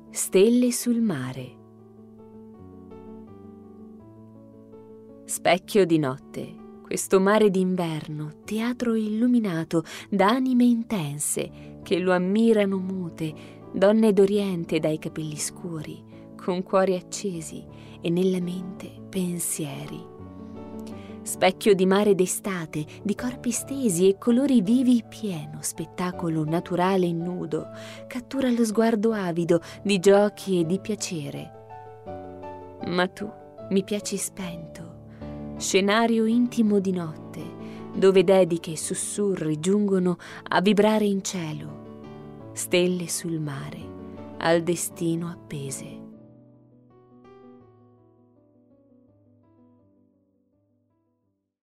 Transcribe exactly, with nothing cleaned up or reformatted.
Stelle sul mare. Specchio di notte, questo mare d'inverno, teatro illuminato da anime intense che lo ammirano mute, donne d'Oriente dai capelli scuri, con cuori accesi e nella mente pensieri. Specchio di mare d'estate, di corpi stesi e colori vivi pieno, spettacolo naturale e nudo, cattura lo sguardo avido di giochi e di piacere. Ma tu mi piaci spento, scenario intimo di notte, dove dediche e sussurri giungono a vibrare in cielo, stelle sul mare, al destino appese.